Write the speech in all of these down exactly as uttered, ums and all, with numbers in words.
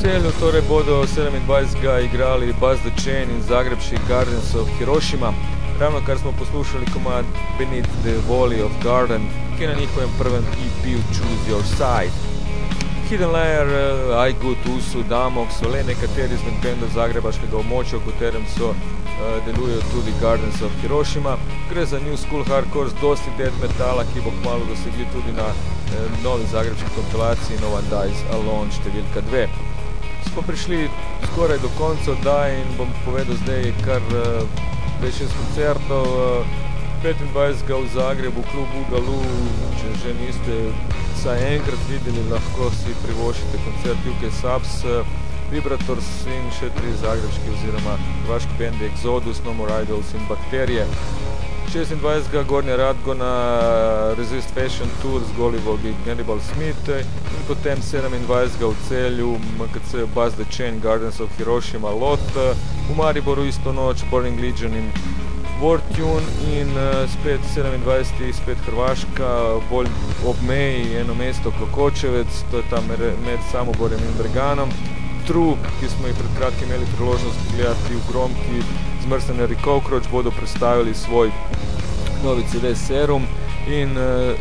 Celju torej bodo sedemindvajsetega igrali Buzz the Chain in zagrebški Gardens of Hiroshima. Ravno kar smo poslušali komad Beneath the Valley of Garden, ki je na njihovem prvem E P-u Choose Your Side. Hidden Layer, I Good Usu, Damok so le nekateri izmed bendov zagrebaškega območja, v katerem so uh, delujejo tudi Gardens of Hiroshima. Gre za New School Hardcore z dosti death metala, ki bo kmalu dosegljiv tudi na uh, novi zagrebški kompilaciji No One Dies Alone številka dve. Smo prišli skoraj do konca oddaje in bom povedal zdaj kar uh, več iz koncertov. Uh, petindvajsetega v Zagrebu, klub Ugalu, če že niste vsaj enkrat videli, lahko si privoščite koncert U K Subs, uh, Vibrators in še tri zagrebški oziroma hrvaški bendi Exodus, No More Idols in Bakterije. šestindvajsetega Gornja Radgona, Resist Fashion Tour z Goliwog in Hannibal Smith in potem sedemindvajsetega v Celju M K C Buzz the Chain, Gardens of Hiroshima, Lot, v Mariboru isto noč Burning Legion in Wartune in uh, spet sedemindvajseti spet Hrvaška, bolj ob meji, eno mesto Klokočevec, to je tam med Samoborjem in Breganom. True, ki smo jih pred kratkim imeli priložnost gledati v Gromki, Zmrznjeni Cockroach bodo predstavili svoj novi C D Serum in uh,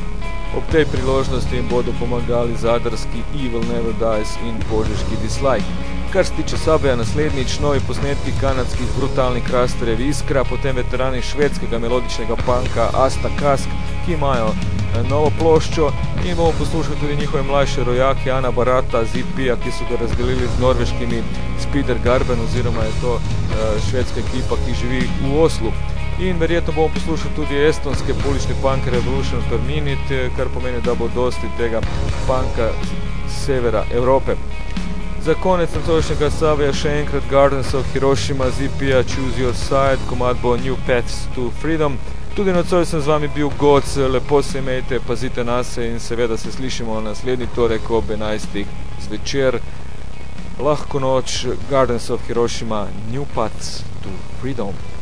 ob tej priložnosti jim bodo pomagali zadarski Evil Never Dies in požeški Dislike. Kar se tiče Subwaya, naslednjič novi posnetki kanadskih brutalnih krasterjev Iskra, potem veterani švedskega melodičnega punka Asta Kask, ki imajo novo ploščo in bomo poslušali tudi njihove mlajše rojake Ana Barata z E P-a, ki so ga razdelili z norveškimi Spider Garben oziroma je to uh, švedska ekipa, ki živi v Oslu. In verjetno bomo poslušali tudi estonske poulični punk Revolution per Minute, kar pomeni, da bo dosti tega punka z severa Evrope. Za konec nocojšnjega Subwaya še enkrat Gardens of Hiroshima z E P-a Choose Your Side, komad bo New Paths to Freedom. Tudi nocoj sem z vami bil Goc, lepo se imejte, pazite nase in seveda se slišimo naslednji torek ob enajstih zvečer. Lahko noč, Gardens of Hiroshima, New Paths to Freedom.